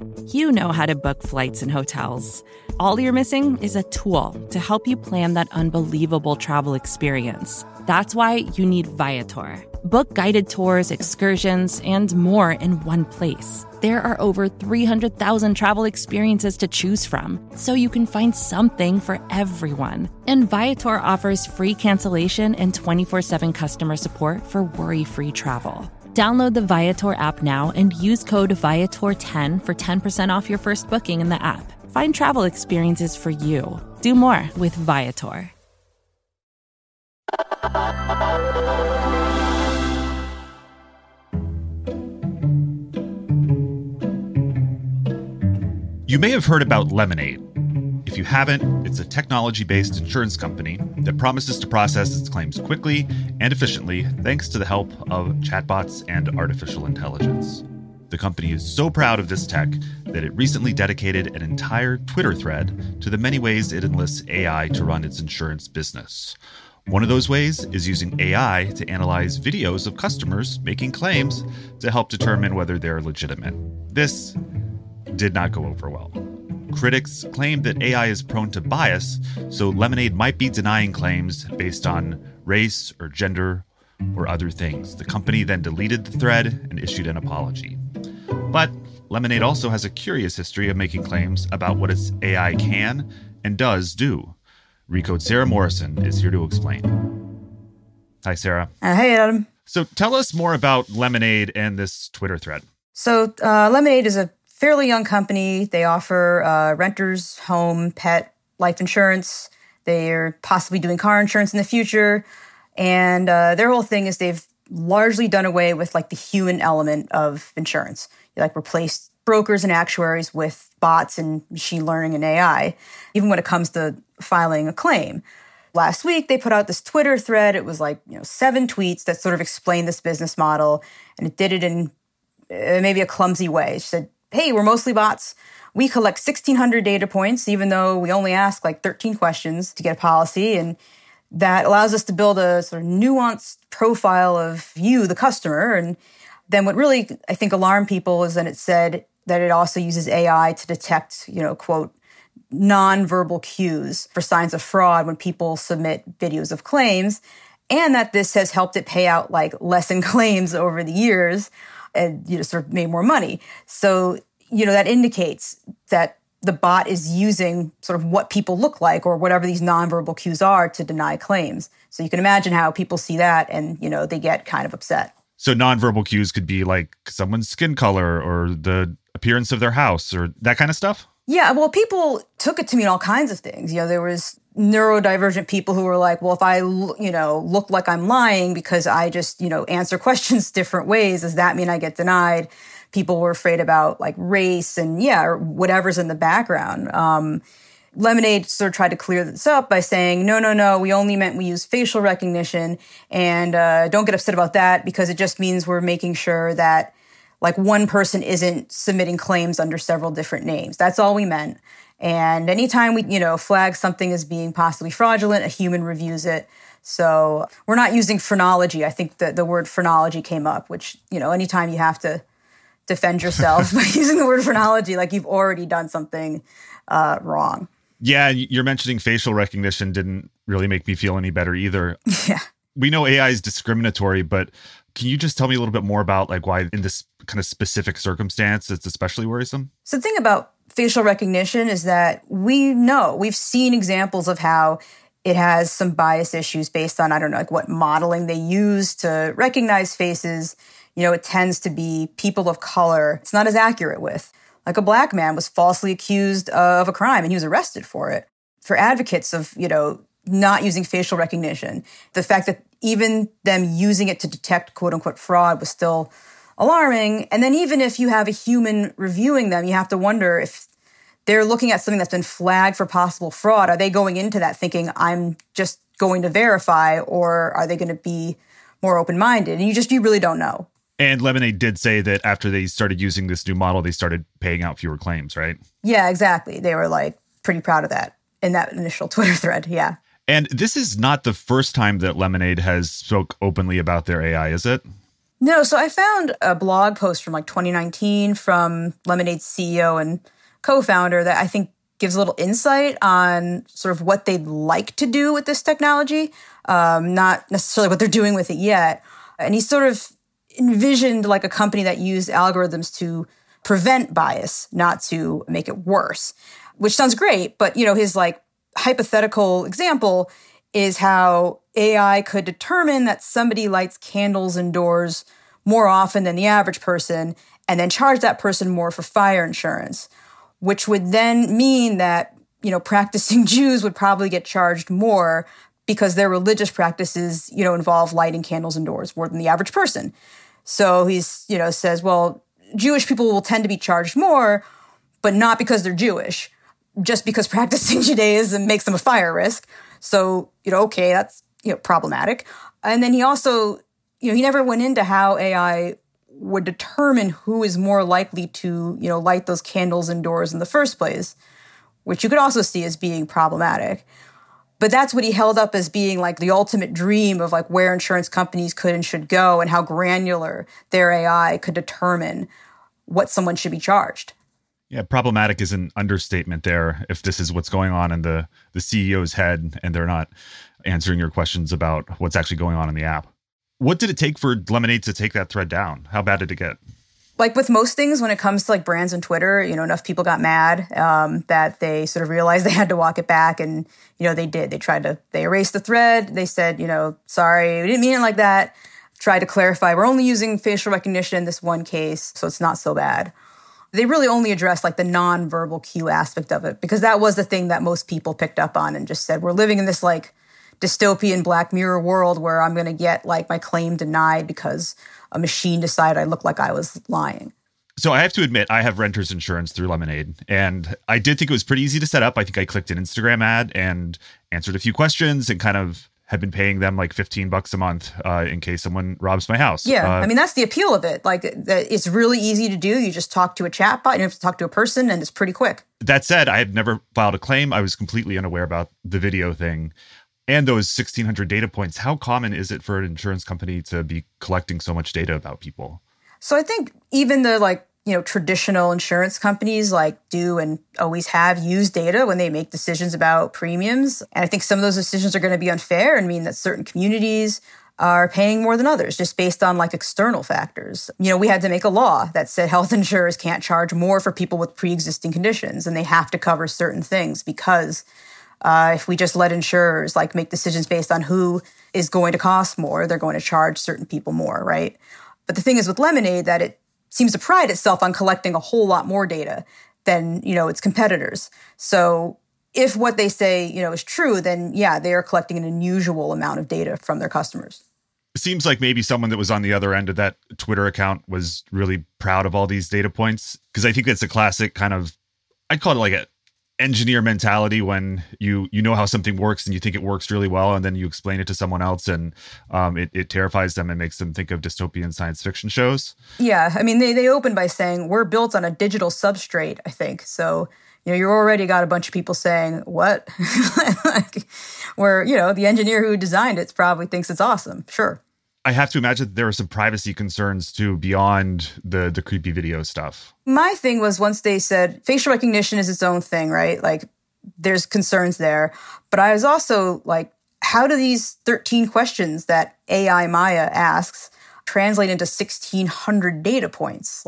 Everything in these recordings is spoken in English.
You know how to book flights and hotels. All you're missing is a tool to help you plan that unbelievable travel experience. That's why you need Viator. Book guided tours, excursions, and more in one place. There are over 300,000 travel experiences to choose from, so you can find something for everyone. And Viator offers free cancellation and 24/7 customer support for worry-free travel. Download the Viator app now and use code Viator10 for 10% off your first booking in the app. Find travel experiences for you. Do more with Viator. You may have heard about Lemonade. If you haven't, it's a technology-based insurance company that promises to process its claims quickly and efficiently thanks to the help of chatbots and artificial intelligence. The company is so proud of this tech that it recently dedicated an entire Twitter thread to the many ways it enlists AI to run its insurance business. One of those ways is using AI to analyze videos of customers making claims to help determine whether they're legitimate. This did not go over well. Critics claim that AI is prone to bias, so Lemonade might be denying claims based on race or gender or other things. The company then deleted the thread and issued an apology. But Lemonade also has a curious history of making claims about what its AI can and does do. Recode Sarah Morrison is here to explain. Hi, Sarah. Hey, Adam. So tell us more about Lemonade and this Twitter thread. So Lemonade is a fairly young company. They offer renters, home, pet, life insurance. They're possibly doing car insurance in the future. And their whole thing is they've largely done away with like the human element of insurance. They like replaced brokers and actuaries with bots and machine learning and AI, even when it comes to filing a claim. Last week, they put out this Twitter thread. It was like 7 tweets that sort of explained this business model. And it did it in maybe a clumsy way. It said, hey, we're mostly bots. We collect 1,600 data points, even though we only ask like 13 questions to get a policy. And that allows us to build a sort of nuanced profile of you, the customer. And then what really, I think, alarmed people is that it said that it also uses AI to detect, quote, nonverbal cues for signs of fraud when people submit videos of claims. And that this has helped it pay out like less in claims over the years and sort of made more money. So, that indicates that the bot is using sort of what people look like or whatever these nonverbal cues are to deny claims. So you can imagine how people see that and, they get kind of upset. So nonverbal cues could be like someone's skin color or the appearance of their house or that kind of stuff? Yeah, well, people took it to mean all kinds of things. There was neurodivergent people who were like, well, if I, look like I'm lying because I just, answer questions different ways, does that mean I get denied? People were afraid about like race and or whatever's in the background. Lemonade sort of tried to clear this up by saying, no, we only meant we use facial recognition and don't get upset about that because it just means we're making sure that like one person isn't submitting claims under several different names. That's all we meant. And anytime we, flag something as being possibly fraudulent, a human reviews it. So we're not using phrenology. I think the word phrenology came up, which, anytime you have to defend yourself by using the word phrenology, like you've already done something wrong. Yeah, you're mentioning facial recognition didn't really make me feel any better either. Yeah. We know AI is discriminatory, but can you just tell me a little bit more about like why in this kind of specific circumstance it's especially worrisome? So the thing about facial recognition is that we've seen examples of how it has some bias issues based on, like what modeling they use to recognize faces. It tends to be people of color. It's not as accurate with. Like a black man was falsely accused of a crime and he was arrested for it. For advocates of, not using facial recognition, the fact that even them using it to detect quote unquote fraud was still alarming. And then even if you have a human reviewing them, you have to wonder if they're looking at something that's been flagged for possible fraud. Are they going into that thinking, I'm just going to verify, or are they going to be more open-minded? And you really don't know. And Lemonade did say that after they started using this new model, they started paying out fewer claims, right? Yeah, exactly. They were like pretty proud of that in that initial Twitter thread. Yeah. And this is not the first time that Lemonade has spoke openly about their AI, is it? No, so I found a blog post from like 2019 from Lemonade's CEO and co-founder that I think gives a little insight on sort of what they'd like to do with this technology, not necessarily what they're doing with it yet. And he sort of envisioned like a company that used algorithms to prevent bias, not to make it worse, which sounds great. But, his like hypothetical example is how AI could determine that somebody lights candles indoors more often than the average person and then charge that person more for fire insurance, which would then mean that, practicing Jews would probably get charged more because their religious practices, involve lighting candles indoors more than the average person. So he's, says, well, Jewish people will tend to be charged more, but not because they're Jewish, just because practicing Judaism makes them a fire risk. So, okay, that's, problematic. And then he also, he never went into how AI would determine who is more likely to, light those candles indoors in the first place, which you could also see as being problematic. But that's what he held up as being like the ultimate dream of like where insurance companies could and should go and how granular their AI could determine what someone should be charged. Yeah, problematic is an understatement there if this is what's going on in the CEO's head and they're not answering your questions about what's actually going on in the app. What did it take for Lemonade to take that thread down? How bad did it get? Like with most things, when it comes to like brands and Twitter, enough people got mad that they sort of realized they had to walk it back. And, they did. They erased the thread. They said, sorry, we didn't mean it like that. Tried to clarify, we're only using facial recognition in this one case, so it's not so bad. They really only addressed like the non-verbal cue aspect of it because that was the thing that most people picked up on and just said, we're living in this like dystopian Black Mirror world where I'm going to get like my claim denied because a machine decided I looked like I was lying. So I have to admit, I have renter's insurance through Lemonade, and I did think it was pretty easy to set up. I think I clicked an Instagram ad and answered a few questions and kind of had been paying them like $15 a month in case someone robs my house. Yeah, that's the appeal of it. Like, it's really easy to do. You just talk to a chatbot. You don't have to talk to a person, and it's pretty quick. That said, I had never filed a claim. I was completely unaware about the video thing and those 1,600 data points. How common is it for an insurance company to be collecting so much data about people? So I think even the traditional insurance companies do and always have used data when they make decisions about premiums. And I think some of those decisions are going to be unfair and mean that certain communities are paying more than others just based on external factors. We had to make a law that said health insurers can't charge more for people with pre-existing conditions and they have to cover certain things because if we just let insurers make decisions based on who is going to cost more, they're going to charge certain people more, right? But the thing is with Lemonade that it seems to pride itself on collecting a whole lot more data than, its competitors. So if what they say, is true, then yeah, they are collecting an unusual amount of data from their customers. It seems like maybe someone that was on the other end of that Twitter account was really proud of all these data points. Because I think that's a classic kind of, I'd call it like a engineer mentality when you know how something works and you think it works really well and then you explain it to someone else and it terrifies them and makes them think of dystopian science fiction shows. Yeah, they open by saying we're built on a digital substrate, I think. So, you already got a bunch of people saying, what? Where, the engineer who designed it probably thinks it's awesome. Sure. I have to imagine that there are some privacy concerns too beyond the creepy video stuff. My thing was once they said facial recognition is its own thing, right? There's concerns there. But I was also how do these 13 questions that AI Maya asks translate into 1,600 data points?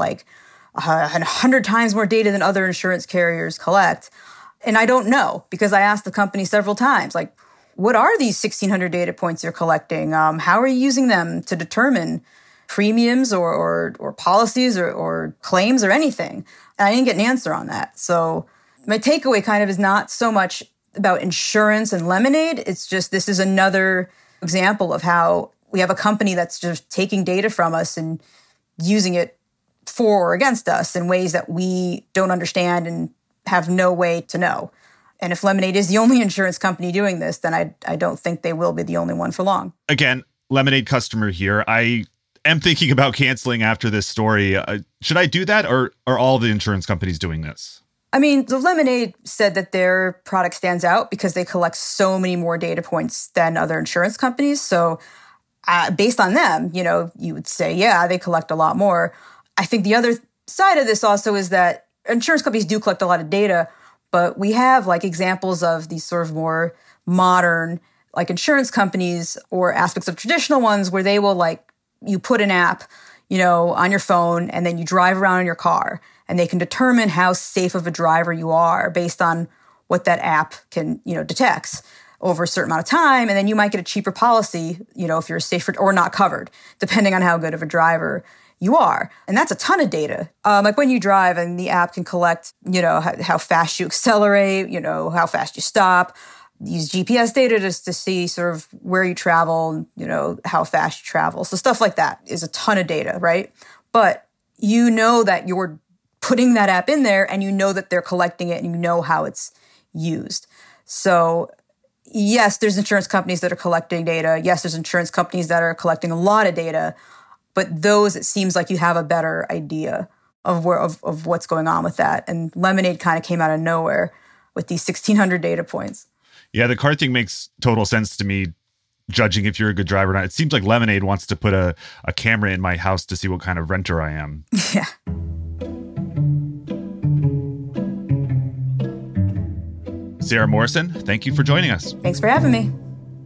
100 times more data than other insurance carriers collect. And I don't know because I asked the company several times, what are these 1,600 data points you're collecting? How are you using them to determine premiums or policies or claims or anything? And I didn't get an answer on that. So my takeaway kind of is not so much about insurance and Lemonade. It's just this is another example of how we have a company that's just taking data from us and using it for or against us in ways that we don't understand and have no way to know. And if Lemonade is the only insurance company doing this, then I don't think they will be the only one for long. Again, Lemonade customer here. I am thinking about canceling after this story. Should I do that or are all the insurance companies doing this? The Lemonade said that their product stands out because they collect so many more data points than other insurance companies. So based on them, you would say, yeah, they collect a lot more. I think the other side of this also is that insurance companies do collect a lot of data, but we have like examples of these sort of more modern like insurance companies or aspects of traditional ones where they will like, you put an app, on your phone and then you drive around in your car and they can determine how safe of a driver you are based on what that app can, detects over a certain amount of time. And then you might get a cheaper policy, if you're safer or not covered, depending on how good of a driver you are. And that's a ton of data. Like when you drive and the app can collect, how fast you accelerate, how fast you stop, use GPS data just to see sort of where you travel, how fast you travel. So stuff like that is a ton of data, right? But you know that you're putting that app in there and you know that they're collecting it and you know how it's used. So yes, there's insurance companies that are collecting data. Yes, there's insurance companies that are collecting a lot of data, but those, it seems like you have a better idea of what's going on with that. And Lemonade kind of came out of nowhere with these 1,600 data points. Yeah, the car thing makes total sense to me, judging if you're a good driver or not. It seems like Lemonade wants to put a camera in my house to see what kind of renter I am. Yeah. Sarah Morrison, thank you for joining us. Thanks for having me.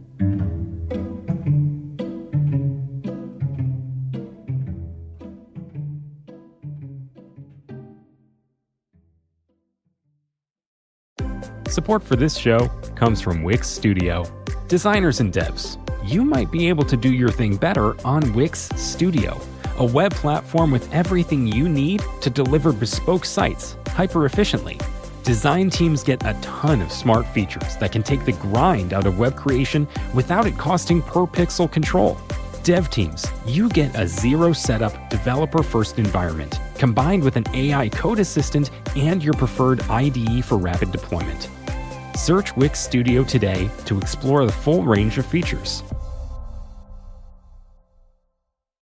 Support for this show comes from Wix Studio. Designers and devs, you might be able to do your thing better on Wix Studio, a web platform with everything you need to deliver bespoke sites hyper-efficiently. Design teams get a ton of smart features that can take the grind out of web creation without it costing per pixel control. Dev teams, you get a zero setup developer-first environment combined with an AI code assistant and your preferred IDE for rapid deployment. Search Wix Studio today to explore the full range of features.